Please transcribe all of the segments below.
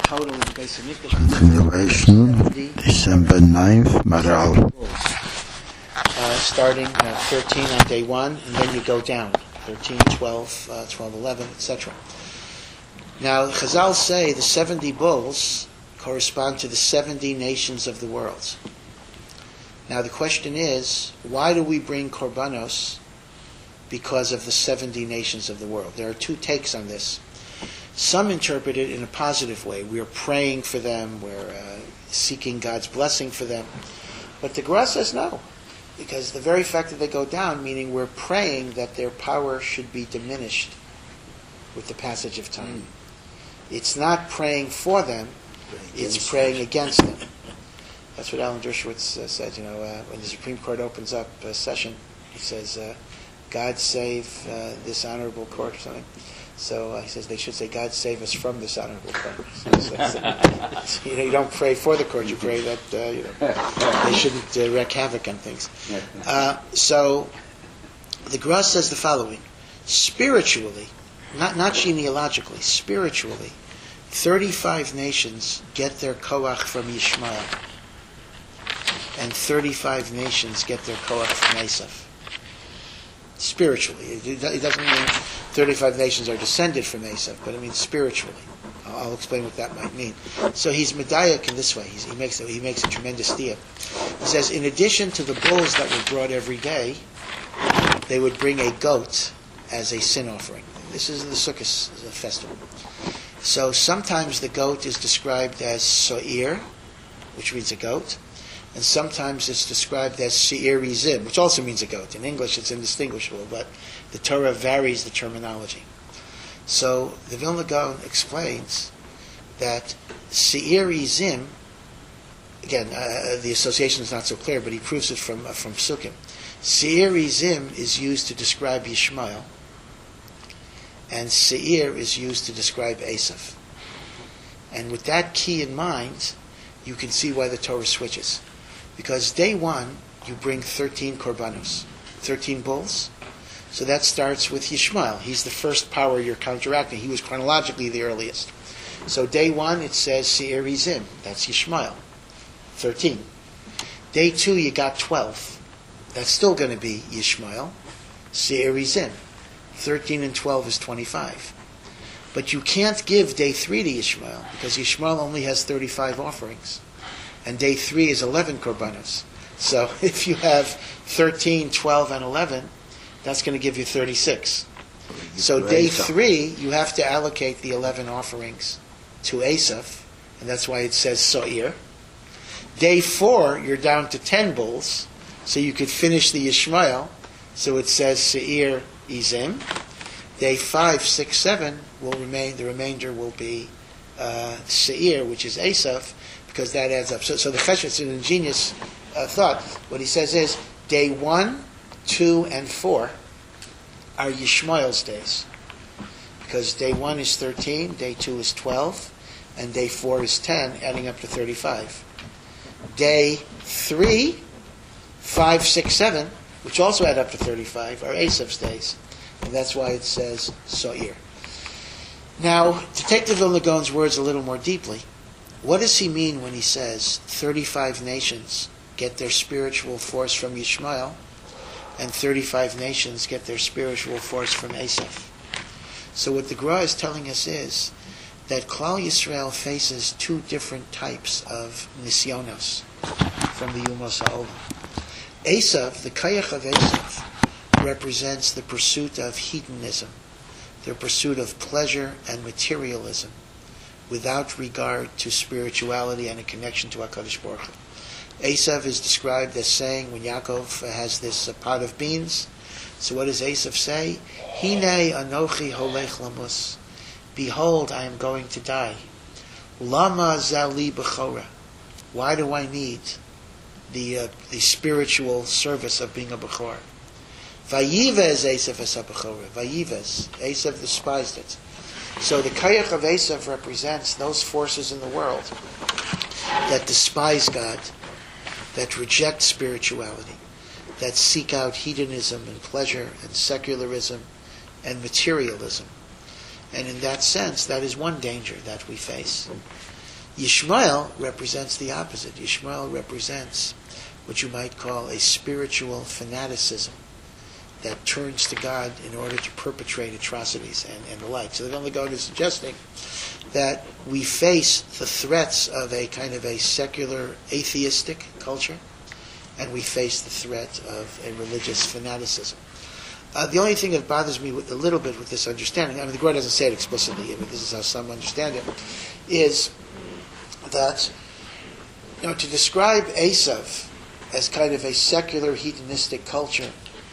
total in the Beis Hamikdash. Continuation, December 9th, Maral. Starting 13 on day 1, and then you go down 13, 12, 12, 11, etc. Now, Chazal say the 70 bulls correspond to the 70 nations of the world. Now, the question is, why do we bring korbanos because of the 70 nations of the world? There are two takes on this. Some interpret it in a positive way. We're praying for them, we're seeking God's blessing for them. But the Gemara says no, because the very fact that they go down, meaning we're praying that their power should be diminished with the passage of time. It's not praying for them, it's praying against them. That's what Alan Dershowitz said, when the Supreme Court opens up a session, he says, God save this honorable court or something. So he says they should say, God save us from this honorable court. So, you don't pray for the court, you pray that they shouldn't wreak havoc on things. So the Gemara says the following: spiritually, not genealogically, spiritually, 35 nations get their koach from Yishmael, and 35 nations get their koach from Esav. Spiritually, it doesn't mean 35 nations are descended from Esav, but it means spiritually. I'll explain what that might mean. So he's medayek in this way. He makes a tremendous deal. He says, in addition to the bulls that were brought every day, they would bring a goat as a sin offering. This is the Sukkot festival. So sometimes the goat is described as so'ir, which means a goat, and sometimes it's described as se'ir izim, which also means a goat. In English it's indistinguishable, but the Torah varies the terminology. So the Vilna Gaon explains that se'ir izim, again, the association is not so clear, but he proves it from Psukim. Se'ir izim is used to describe Yishmael, and se'ir is used to describe Esav. And with that key in mind, you can see why the Torah switches. Because day 1, you bring 13 korbanos, 13 bulls. So that starts with Yishmael. He's the first power you're counteracting. He was chronologically the earliest. So day 1, it says Se'ir Izim. That's Yishmael. 13. Day 2, you got 12. That's still going to be Yishmael. Se'ir Izim. 13 and 12 is 25. But you can't give day 3 to Yishmael, because Yishmael only has 35 offerings. And day 3 is 11 korbanos. So if you have 13, 12, and 11, that's going to give you 36. So day 3, you have to allocate the 11 offerings to Esav, and that's why it says So'ir. Day 4, you're down to 10 bulls, so you could finish the Yishmael, so it says Se'ir Izim. Day 5, 6, 7 will remain, the remainder will be Se'ir, which is Esav, because that adds up. So the Chesed, it's an ingenious thought. What he says is, day 1, 2, and 4 are Yishmael's days. Because day 1 is 13, day 2 is 12, and day 4 is 10, adding up to 35. Day 3, 5, 6, 7, which also add up to 35, are Esav's days. And that's why it says So'ir. Now, to take the Vilna Gaon's words a little more deeply, what does he mean when he says 35 nations get their spiritual force from Yishmael and 35 nations get their spiritual force from Esav? So what the Gemara is telling us is that Klal Yisrael faces 2 different types of nisyonos from the Yumos HaOlam. Esav, the Kayach of Esav, represents the pursuit of hedonism, the pursuit of pleasure and materialism, without regard to spirituality and a connection to HaKadosh Baruch Hu. Esav is described as saying, when Yaakov has this pot of beans, so what does Esav say? Hine anochi holech lamus. Behold, I am going to die. Lama zali b'chora. Why do I need the spiritual service of being a b'chor? Vayivez Esav es ha-b'chora. Vayivez. Esav despised it. So the Kayach of Esav represents those forces in the world that despise God, that reject spirituality, that seek out hedonism and pleasure and secularism and materialism. And in that sense, that is one danger that we face. Yishmael represents the opposite. Yishmael represents what you might call a spiritual fanaticism that turns to God in order to perpetrate atrocities and the like. So the Vilna Gaon is suggesting that we face the threats of a kind of a secular atheistic culture, and we face the threat of a religious fanaticism. The only thing that bothers me a little bit with this understanding, I mean, the Gemara doesn't say it explicitly, but this is how some understand it, is that, to describe Esav as kind of a secular hedonistic culture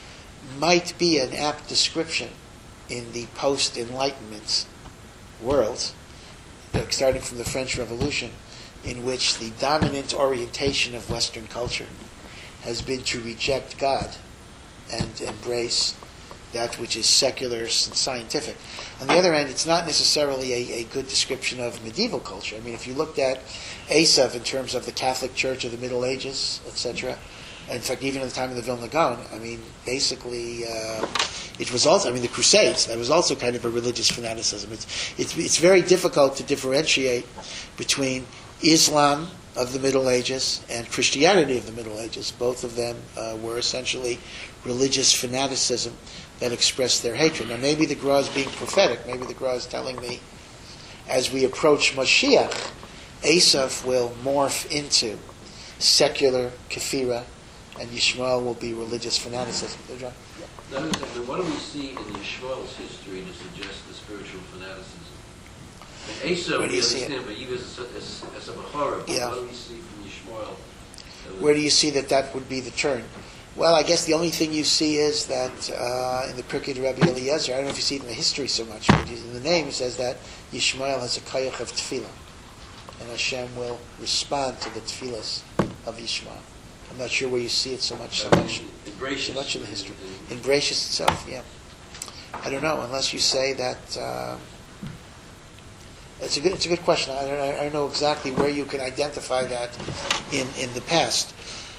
might be an apt description in the post-Enlightenment world, starting from the French Revolution, in which the dominant orientation of Western culture has been to reject God and embrace that which is secular and scientific. On the other hand, it's not necessarily a good description of medieval culture. I mean, if you looked at Esav in terms of the Catholic Church of the Middle Ages, etc., in fact, even at the time of the Vilna Gaon, I mean, basically, it was also, the Crusades, that was also kind of a religious fanaticism. It's very difficult to differentiate between Islam of the Middle Ages and Christianity of the Middle Ages. Both of them were essentially religious fanaticism that expressed their hatred. Now, maybe the Gra is being prophetic. Maybe the Gra is telling me, as we approach Mashiach, Esav will morph into secular kefira, and Yishmael will be religious fanaticism. Now, what do we see in Yishmael's history to suggest the spiritual fanaticism? And Esav, we understand, but you as a Bahara, yeah. What do we see from Yishmael? Where do you see that would be the turn? Well, I guess the only thing you see is that in the Pirkei Rabbi Eliezer, I don't know if you see it in the history so much, but in the name it says that Yishmael has a koyach of tefillah, and Hashem will respond to the tefillahs of Yishmael. I'm not sure where you see it so much in the history. In Bereshis itself, yeah. I don't know, unless you say that. It's a good question. I don't know exactly where you can identify that in the past.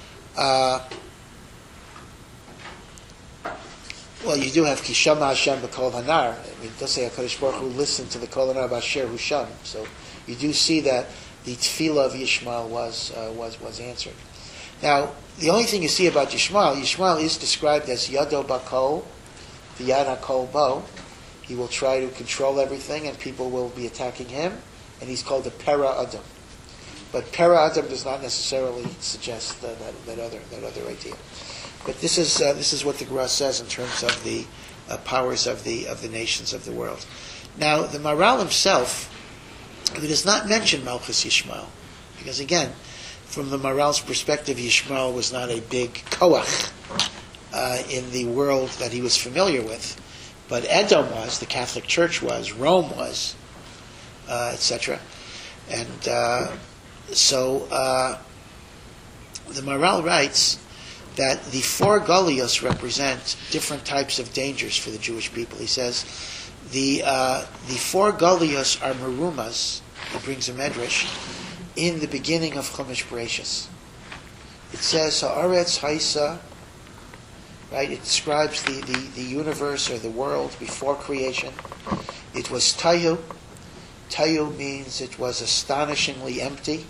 Well, you do have Kishama Hashem b'Kol Hanar. I mean, it does say HaKadosh Baruch Hu listened to the Kol Hanar b'Asher Husham. So you do see that the tefillah of Yishmael was answered. Now, the only thing you see about Yishmael is described as Yado Bakol, V'yad HaKol Bo. He will try to control everything, and people will be attacking him, and he's called a Pera Adam. But Pera Adam does not necessarily suggest that other idea. But this is what the Gemara says in terms of the powers of the nations of the world. Now, the Maharal himself, he does not mention Malchus Yishmael, because again, from the Maharal's perspective, Yishmael was not a big koach in the world that he was familiar with, but Edom was, the Catholic Church was, Rome was, etc. And so the Maharal writes that the four Golios represent different types of dangers for the Jewish people. He says the four Golios are merumas. He brings a medrash in the beginning of Chumash Bereshis. It says Haaretz Haisa. Right, it describes the universe or the world before creation. It was Tayu. Tayu means it was astonishingly empty.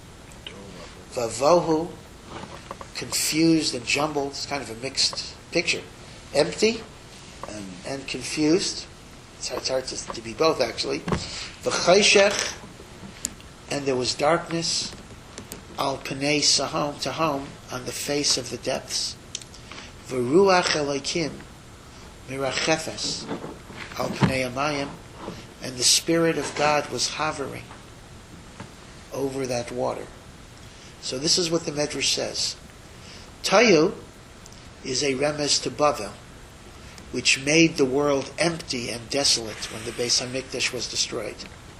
Vavohu, confused and jumbled. It's kind of a mixed picture. Empty and confused. It's hard to be both, actually. V'chayshech, and there was darkness. Al Pnei Sahom, Tahom, on the face of the depths. V'ruach Elokim mirachefes al pnei hamayim, and the Spirit of God was hovering over that water. So this is what the Medrash says. Tayu is a remez to Bavel, which made the world empty and desolate when the Beis HaMikdash was destroyed.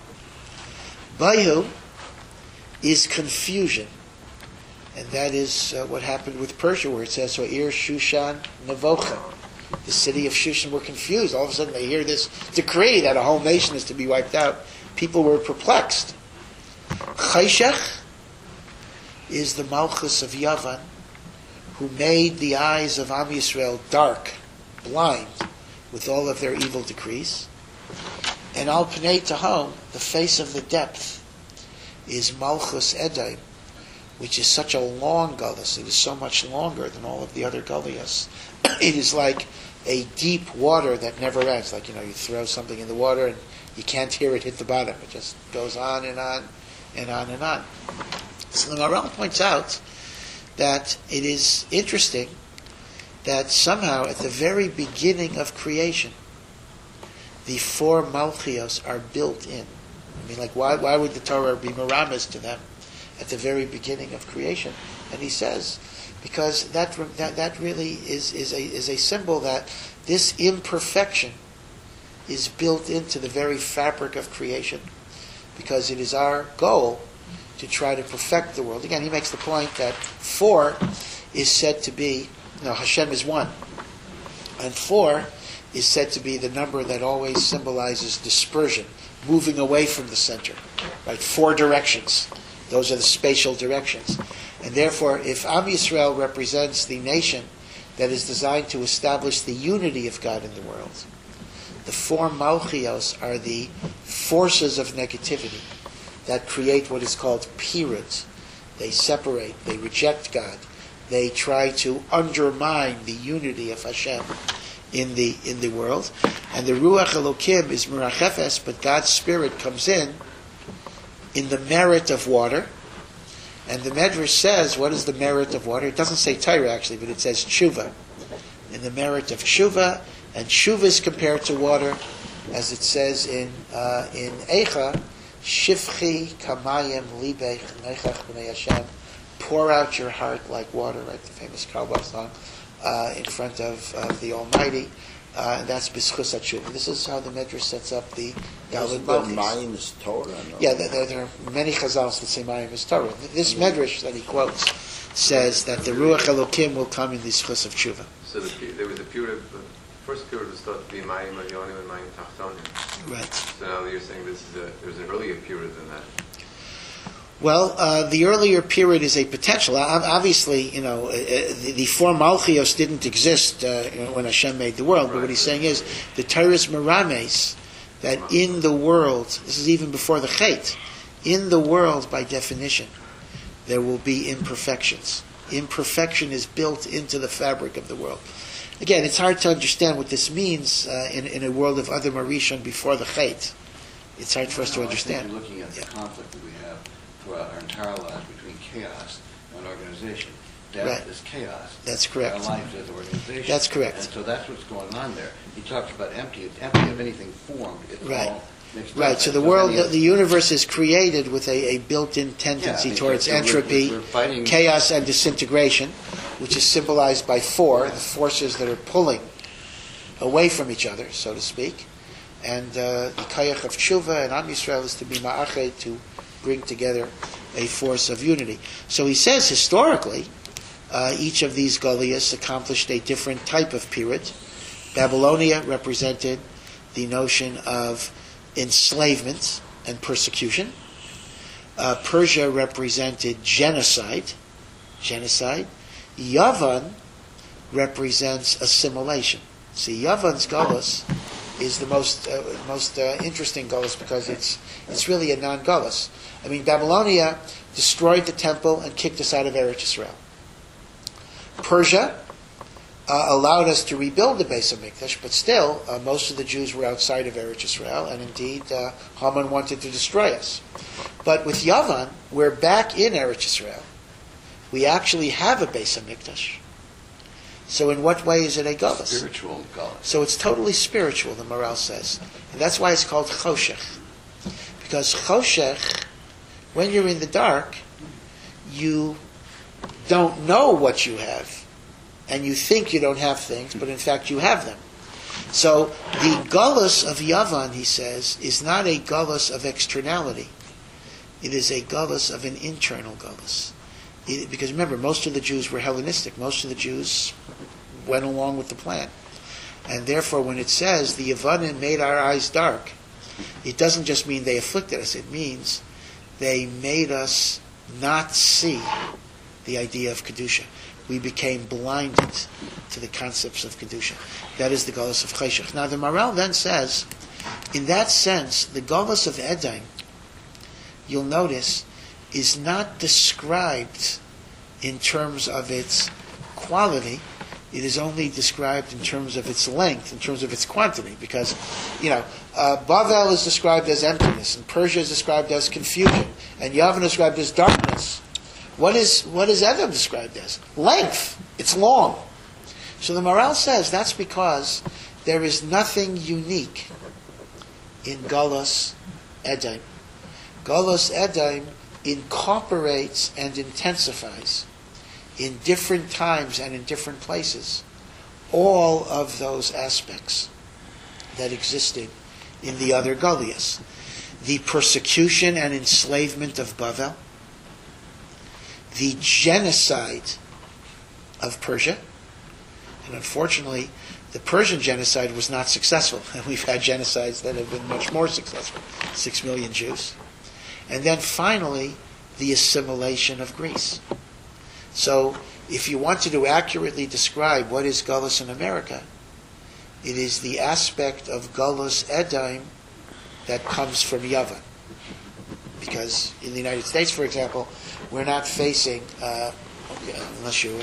Bayu is confusion. And that is what happened with Persia, where it says, "So Ir Shushan Nevocha." The city of Shushan were confused. All of a sudden they hear this decree that a whole nation is to be wiped out. People were perplexed. Chayshech is the Malchus of Yavan, who made the eyes of Am Yisrael dark, blind, with all of their evil decrees. And Al Pnei Tahom, the face of the depth, is Malchus Edom, which is such a long gullus. It is so much longer than all of the other gullias. It is like a deep water that never ends. Like, you throw something in the water and you can't hear it hit the bottom. It just goes on and on and on and on. So the Maharal points out that it is interesting that somehow at the very beginning of creation, the 4 Malchios are built in. I mean, like, why would the Torah be meramis to them at the very beginning of creation? And he says, because that really is a symbol that this imperfection is built into the very fabric of creation, because it is our goal to try to perfect the world. Again, he makes the point that 4 is said to be, Hashem is 1, and 4 is said to be the number that always symbolizes dispersion, moving away from the center, right? 4 directions. Those are the spatial directions. And therefore, if Am Yisrael represents the nation that is designed to establish the unity of God in the world, the 4 Malchios are the forces of negativity that create what is called pirut. They separate, they reject God, they try to undermine the unity of Hashem in the world. And the Ruach Elokim is Merachefes, but God's Spirit comes in the merit of water. And the Medrash says, what is the merit of water? It doesn't say Torah actually, but it says tshuva. In the merit of tshuva, and tshuva is compared to water, as it says in Eicha, Shifchi kamayim libech neichach b'nei Hashem, pour out your heart like water, right? The famous Carlebach song, in front of the Almighty. And that's B'schus HaTshuva. This is how the Medrash sets up the Galid Malchis. Mayim is Torah. No? Yeah, there are many Chazals that say Mayim is Torah. This Medrash that he quotes says that the Ruach Elokim will come in the B'schus of Tshuva. So there was a period, the first period was thought to be Mayim Elyonim and Mayim Tachtonim. Right. So now you're saying there's an earlier period than that. Well, the earlier period is a potential. Obviously, the 4 Malchios didn't exist when Hashem made the world. But what he's saying is the Torah's merames that in the world, this is even before the Chet, in the world by definition, there will be imperfections. Imperfection is built into the fabric of the world. Again, it's hard to understand what this means in a world of other Marishon before the Chet. It's hard for us to understand. I think you're looking at the conflict that we have throughout our entire lives between chaos and organization. Death Right. is chaos. That's correct. Our life is organization. That's correct. And so that's what's going on there. He talks about empty. It's empty of anything formed. It's Right. all mixed up. Right, so the And world, any of- the universe is created with a built-in tendency because towards we're entropy, fighting- chaos, and disintegration, which is symbolized by 4, the forces that are pulling away from each other, so to speak. And the Kayach of Tshuva and Am Yisrael is to be ma'ached, to bring together a force of unity. So he says, historically, each of these Goliaths accomplished a different type of period. Babylonia represented the notion of enslavement and persecution. Persia represented genocide. Yavan represents assimilation. See, Yavan's Gullus is the most interesting Gullus because it's really a non-Gullus. I mean, Babylonia destroyed the temple and kicked us out of Eretz Yisrael. Persia allowed us to rebuild the Beis HaMikdash, but still, most of the Jews were outside of Eretz Yisrael, and indeed, Haman wanted to destroy us. But with Yavan, we're back in Eretz Yisrael. We actually have a Beis HaMikdash. So in what way is it a Gullus? Spiritual Gullus. So it's totally spiritual, the Maharal says. And that's why it's called Choshech. Because Choshech, when you're in the dark, you don't know what you have. And you think you don't have things, but in fact you have them. So the Gullus of Yavan, he says, is not a Gullus of externality. It is a Gullus of an internal Gullus. Because remember, most of the Jews were Hellenistic. Most of the Jews went along with the plan. And therefore, when it says, the Yavanim made our eyes dark, it doesn't just mean they afflicted us. It means they made us not see the idea of Kedusha. We became blinded to the concepts of Kedusha. That is the Gullus of Cheshach. Now, the Maharal then says in that sense, the Golus of Edom, you'll notice, is not described in terms of its quality. It is only described in terms of its length, in terms of its quantity, because, Bavel is described as emptiness, and Persia is described as confusion, and Yavin is described as darkness. What is Edom described as? Length. It's long. So the Maharal says that's because there is nothing unique in Golus Edom. Golus Edom incorporates and intensifies in different times and in different places all of those aspects that existed in the other Goliaths. The persecution and enslavement of Bavel, the genocide of Persia, and unfortunately the Persian genocide was not successful, and we've had genocides that have been much more successful, 6 million Jews. And then finally, the assimilation of Greece. So, if you wanted to accurately describe what is Golus in America, it is the aspect of Golus Edom that comes from Yavin. Because in the United States, for example, we're not facing, unless you're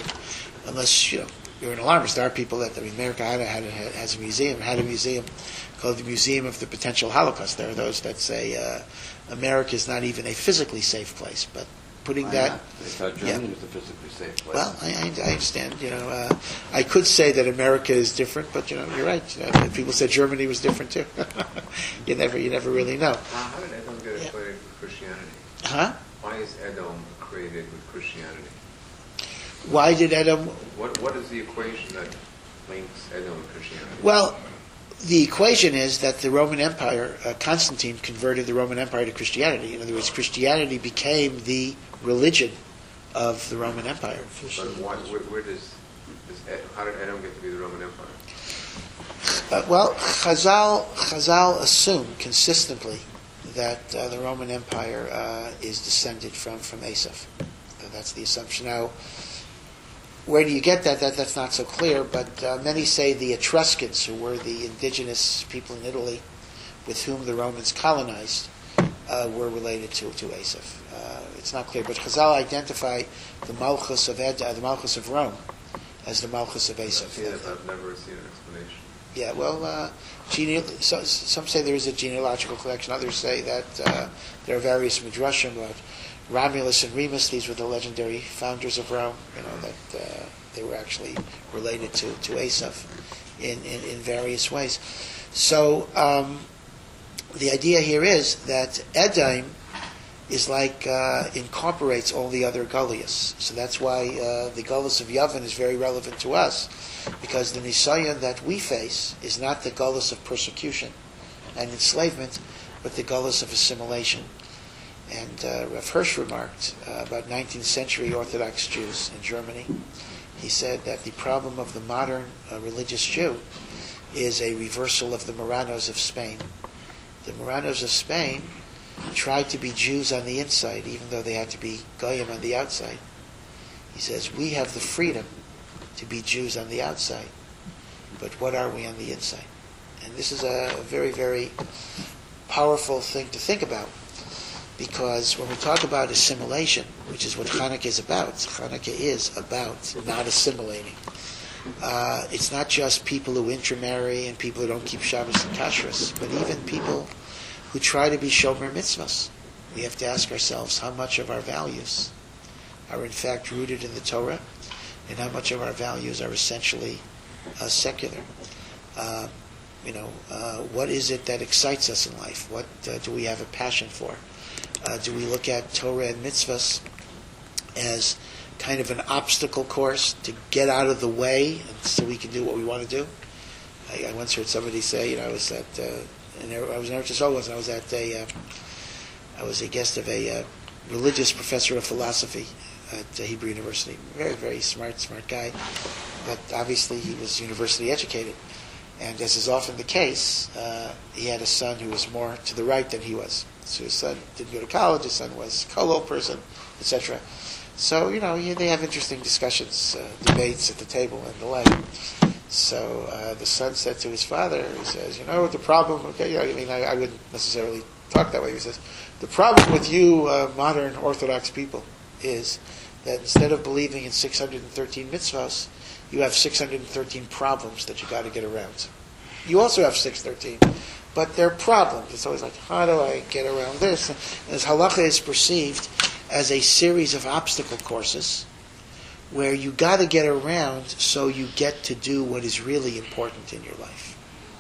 an alarmist. There are people that America has a museum called the Museum of the Potential Holocaust. There are those that say America is not even a physically safe place, but putting that. They thought Germany was a physically safe place. Well, I understand. I could say that America is different, but you're right. People said Germany was different too. you never really know. How did Edom get equated with Christianity? Huh? Why is Edom equated with Christianity? Why did Edom? What is the equation that links Edom and Christianity? Well, the equation is that the Roman Empire, Constantine converted the Roman Empire to Christianity. In other words, Christianity became the religion of the Roman Empire. But how did Edom get to be the Roman Empire? Chazal assume consistently that the Roman Empire is descended from Asaph. That's the assumption. Now, where do you get that? That's not so clear, but many say the Etruscans, who were the indigenous people in Italy with whom the Romans colonized, were related to Asaph. It's not clear, but Chazal identify the Malchus of Rome, as the Malchus of Asaph. I've never seen an explanation. Yeah, well, some say there is a genealogical collection. Others say that there are various midrashim about Romulus and Remus. These were the legendary founders of Rome. That they were actually related to Asaph in various ways. So the idea here is that Edom is like incorporates all the other Goliaths. So that's why the Golus of Yavin is very relevant to us, because the Nisayan that we face is not the Golus of persecution and enslavement, but the Golus of assimilation. And Rav Hirsch remarked about 19th century Orthodox Jews in Germany. He said that the problem of the modern religious Jew is a reversal of the Marranos of Spain. The Marranos of Spain tried to be Jews on the inside, even though they had to be Goyim on the outside. He says, we have the freedom to be Jews on the outside, but what are we on the inside? And this is a very, very powerful thing to think about, because when we talk about assimilation, which is what Hanukkah is about not assimilating. It's not just people who intermarry and people who don't keep Shabbos and Kashrus, but even people who try to be Shomer Mitzvahs. We have to ask ourselves how much of our values are in fact rooted in the Torah, and how much of our values are essentially secular. What is it that excites us in life? What do we have a passion for? Do we look at Torah and mitzvahs as kind of an obstacle course to get out of the way so we can do what we want to do? I once heard somebody say, I was in Eretz Yisrael once, and I was a guest of a religious professor of philosophy at Hebrew University. Very, very smart guy, but obviously he was university educated. And as is often the case, he had a son who was more to the right than he was. So his son didn't go to college, his son was a kollel person, etc. So, they have interesting discussions, debates at the table and the like. So the son said to his father, he says, you know, the problem, okay, I mean, I wouldn't necessarily talk that way. He says, the problem with you modern Orthodox people is that instead of believing in 613 mitzvahs, you have 613 problems that you got to get around. You also have 613, but they're problems. It's always like, how do I get around this? And as halacha is perceived as a series of obstacle courses where you got to get around so you get to do what is really important in your life.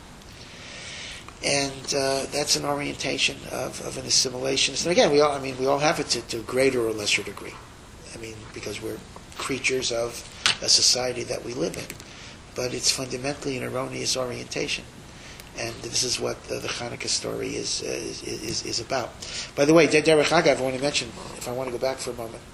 And that's an orientation of an assimilation. And again, we all have it to a greater or lesser degree. I mean, because we're creatures of a society that we live in. But it's fundamentally an erroneous orientation. And this is what the Hanukkah story is about. By the way, Derech Agav, I want to mention, if I want to go back for a moment,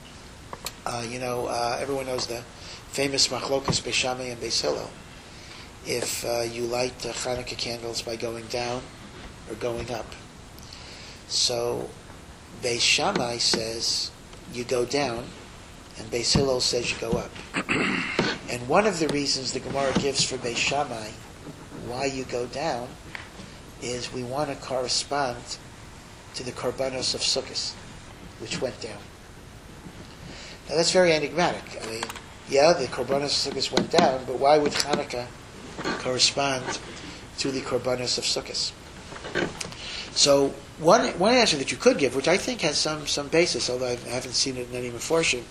everyone knows the famous Machlokas Beis Shammai and Beis Hillel. If you light Hanukkah candles by going down or going up. So Beis Shammai says you go down, and Beis Hillel says you go up. And one of the reasons the Gemara gives for Beis Shammai why you go down is we want to correspond to the Korbanos of Sukkot, which went down. Now that's very enigmatic. I mean, yeah, the Korbanos of Sukkot went down, but why would Hanukkah correspond to the Korbanos of Sukkot? So one answer that you could give, which I think has some basis, although I haven't seen it in any Meforshim,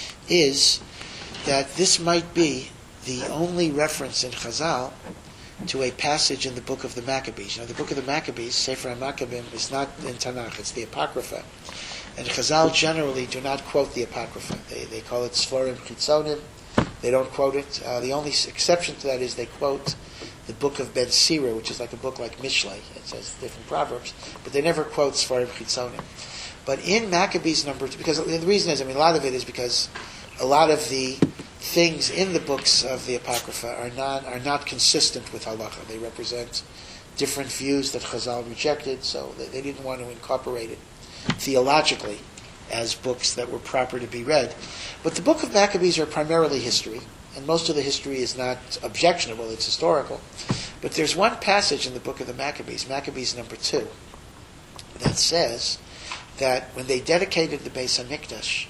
is that this might be the only reference in Chazal to a passage in the book of the Maccabees. The book of the Maccabees, Sefer HaMaccabim, is not in Tanakh, it's the Apocrypha. And Chazal generally do not quote the Apocrypha. They call it Sforim Chitzonim. They don't quote it. The only exception to that is they quote the book of Ben Sira, which is like a book like Mishlei. It says different proverbs, but they never quote Sforim Chitzonim. But in Maccabees number 2, because the reason is, a lot of it is because a lot of the things in the books of the Apocrypha are not consistent with halacha. They represent different views that Chazal rejected, so they didn't want to incorporate it theologically as books that were proper to be read. But the book of Maccabees are primarily history, and most of the history is not objectionable, it's historical. But there's one passage in the book of the Maccabees, Maccabees number 2, that says that when they dedicated the Beis HaMikdash,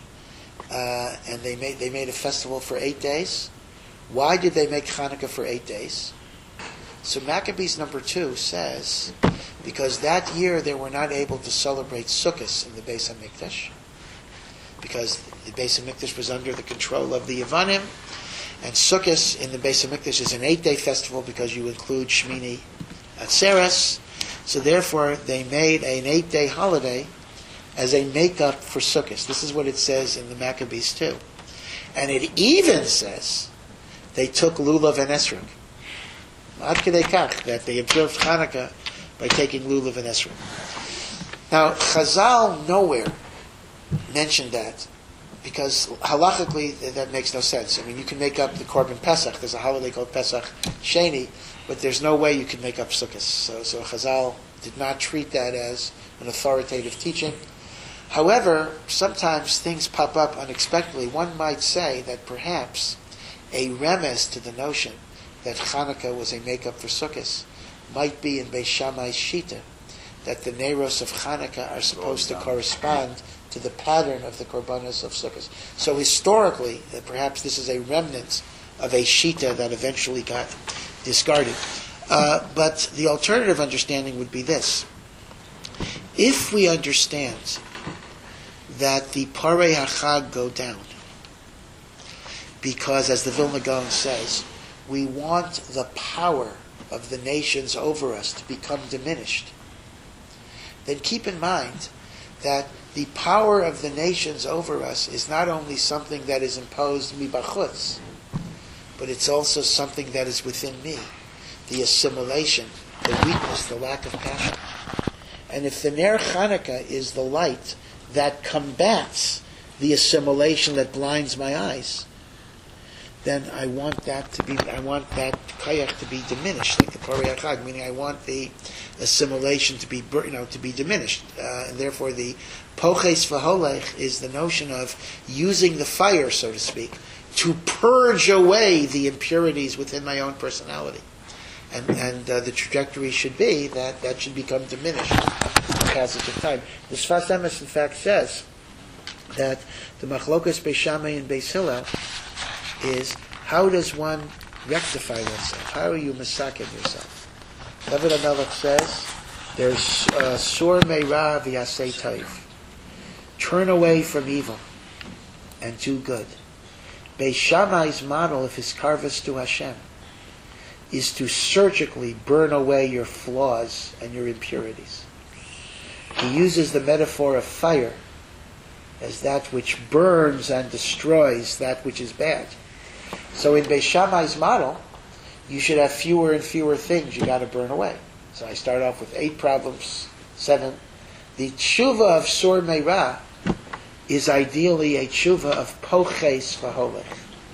and they made a festival for 8 days. Why did they make Hanukkah for 8 days? So Maccabees number 2 says, because that year they were not able to celebrate Sukkot in the Beis HaMikdash, because the Beis HaMikdash was under the control of the Yevanim, and Sukkot in the Beis HaMikdash is an 8-day festival because you include Shmini Atzeres, so therefore they made an 8-day holiday as a make-up for Sukkot. This is what it says in the Maccabees too. And it even says they took Lulav and Esrog. Ad kedei kach, that they observed Hanukkah by taking Lulav and Esrog. Now, Chazal nowhere mentioned that, because halachically that makes no sense. I mean, you can make up the Korban Pesach. There's a holiday called Pesach Sheni, but there's no way you can make up Sukkot. So Chazal did not treat that as an authoritative teaching. However, sometimes things pop up unexpectedly. One might say that perhaps a remez to the notion that Hanukkah was a make-up for Sukkot might be in Beis Shammai's Shita, that the Neiros of Hanukkah are supposed to correspond to the pattern of the Korbanos of Sukkot. So historically, perhaps this is a remnant of a Shita that eventually got discarded. But the alternative understanding would be this. If we understand that the Parei HaChag go down, because, as the Vilna Gaon says, we want the power of the nations over us to become diminished, then keep in mind that the power of the nations over us is not only something that is imposed mibachutz, but it's also something that is within me, the assimilation, the weakness, the lack of passion. And if the Ner Chanukah is the light that combats the assimilation that blinds my eyes, then I want that kayach to be diminished, like the Parei HaChag, meaning I want the assimilation to be diminished, and therefore the poches v'holech is the notion of using the fire, so to speak, to purge away the impurities within my own personality. And the trajectory should be that should become diminished in the passage of time. The Sfas Emes, in fact, says that the Machlokas Beis Shammai and Beis Hillel is, how does one rectify oneself? How are you masakin yourself? David HaMelech says, there's sur meira v'yasei tov. Turn away from evil and do good. Beis Shammai's model of his karvas to Hashem is to surgically burn away your flaws and your impurities. He uses the metaphor of fire as that which burns and destroys that which is bad. So in Beis Shammai's model, you should have fewer and fewer things you got to burn away. So I start off with 8 problems, 7. The tshuva of Sur Meira is ideally a tshuva of poches v'holech.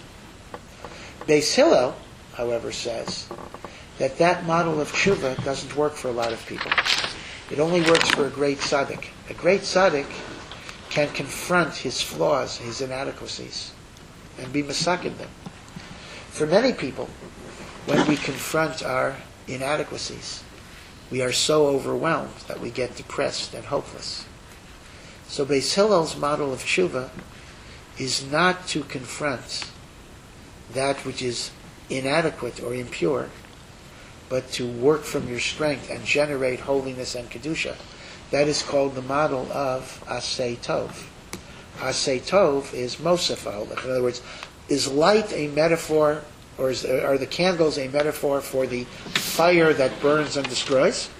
Beis Hillel, however, says that model of tshuva doesn't work for a lot of people. It only works for a great tzaddik. A great tzaddik can confront his flaws, his inadequacies, and be masakin them. For many people, when we confront our inadequacies, we are so overwhelmed that we get depressed and hopeless. So Beis Hillel's model of tshuva is not to confront that which is inadequate or impure, but to work from your strength and generate holiness and kedusha. That is called the model of Asay Tov. Asay Tov is Mosef HaHolech. In other words, is light a metaphor, or are the candles a metaphor for the fire that burns and destroys?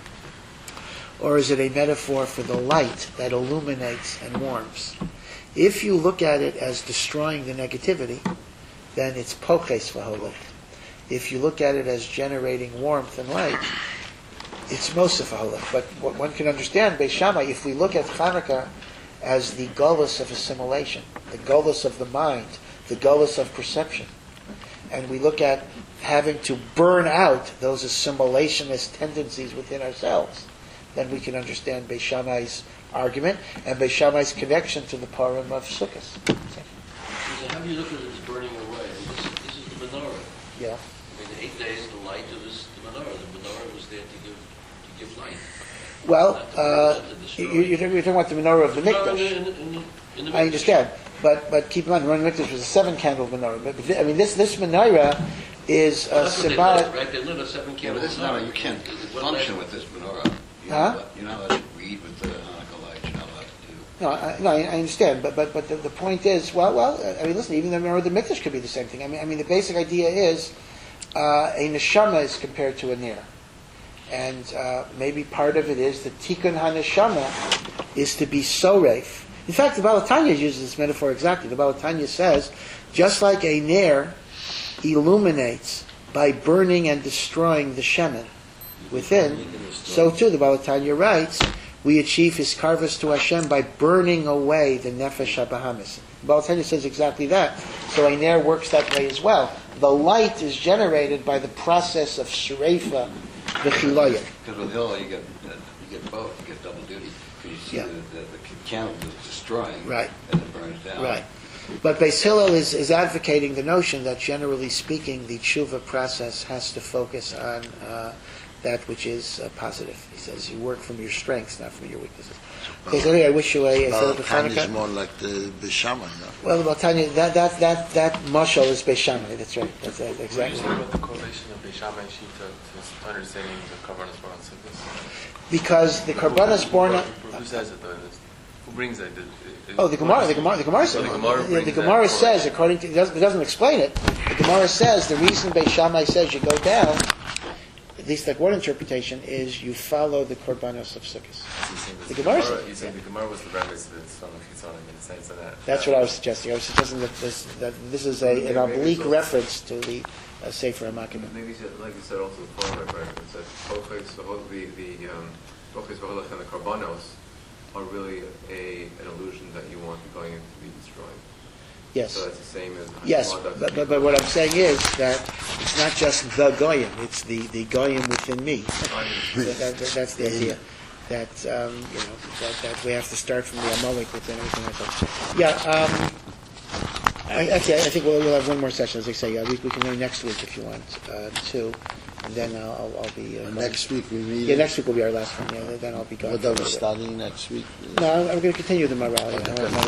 Or is it a metaphor for the light that illuminates and warms? If you look at it as destroying the negativity, then it's poches v'holech. If you look at it as generating warmth and light, it's Mosef HaHolech. But what one can understand, Beis Shammai, if we look at Hanukkah as the gullus of assimilation, the gullus of the mind, the gullus of perception, and we look at having to burn out those assimilationist tendencies within ourselves, then we can understand Beis Shammai's argument and Beis Shammai's connection to the Purim of Sukkot. So how do you look at it as burning away? This is the menorah. Yeah. I mean, the 8 days, the light of the menorah. The menorah was there to give light. Well, you're talking about the menorah of the Mikdash. In the I understand, but keep in mind, the menorah of the Mikdash was a 7-candle menorah. But I mean, this menorah is symbolic. Right? They lit a 7-candle But this menorah. you can't function with this menorah. You're not allowed to read with the Hanukkah light. You're not allowed to do. I understand, but the point is, well, I mean, listen, even the menorah of the Mikdash could be the same thing. I mean, the basic idea is a neshama is compared to a ner. And maybe part of it is that tikkun haneshama is to be soreif. In fact, the Baal HaTanya uses this metaphor exactly. The Baal HaTanya says, just like a ner illuminates by burning and destroying the shemen within, so too the Baal HaTanya writes, we achieve his karvas to Hashem by burning away the nefesh habahamis. The Baal HaTanya says exactly that. So a ner works that way as well. The light is generated by the process of shreifa. Because with Hillel you get both, you get double duty. Because you see the candle is destroying, right, and it burns down. Right. But Beis Hillel is advocating the notion that generally speaking, the tshuva process has to focus on that which is positive. He says you work from your strengths, not from your weaknesses. Okay, so anyway, I wish you a Philip Tanya is more like the Beis Shammai, no? Well, the Tanya, that mashal is Beis Shammai. That's right. That's exactly. What about the correlation of Beis Shammai Shita to understanding the Karbanos Born Sukkot? Because the Karbanos Born. Who says it though? Who brings that? The Gemara. The Gemara says, according to, it doesn't explain it. The Gemara says the reason Beis Shammai says you go down, at least like one interpretation, is you follow the Korbanos of Sukkot. The Gemara says. You say the Gemara was the premise of its from the Chitzonim in the sense of that. That's what I was suggesting. I was suggesting that this is an oblique reference to the Sefer HaMakkabim. Maybe like you said, also the former reference that Pochis, the Pochis V'holach and the Karbanos are really an illusion that you want the Goyim to be destroyed. Yes. So it's the same as... Yes, but what I'm saying is that it's not just the Goyim, it's the Goyim within me. That's the idea. That, that we have to start from the Amalek within everything like that. Yeah, Actually, I think we'll have one more session, as I say. We can do next week if you want, too. And then I'll be... Next week we meet. Yeah, next week will be our last one. Yeah, then I'll be gone. What are we studying next week? No, I'm going to continue the morality.